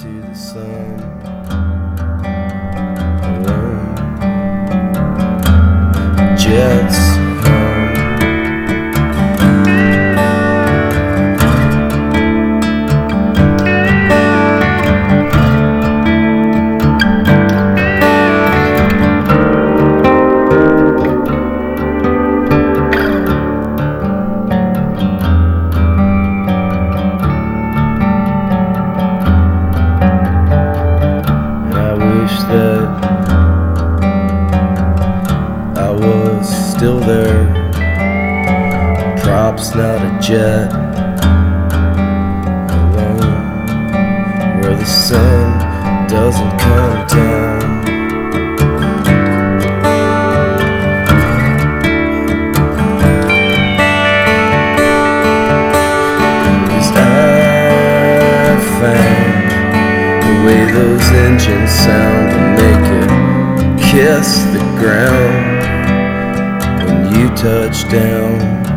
to the sun alone. Jets hum. That I was still there. Drops not a jet alone, where the sun doesn't come down. 'Cause I found the way those engines sound and make it kiss the ground when you touch down.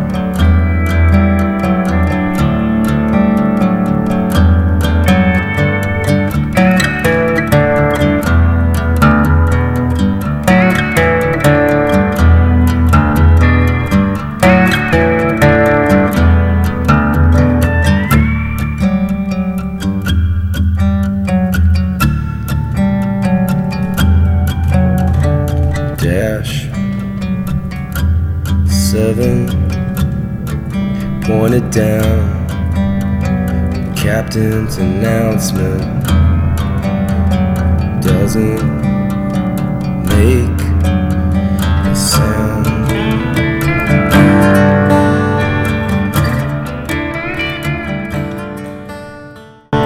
Dash 7 pointed down. Captain's announcement doesn't make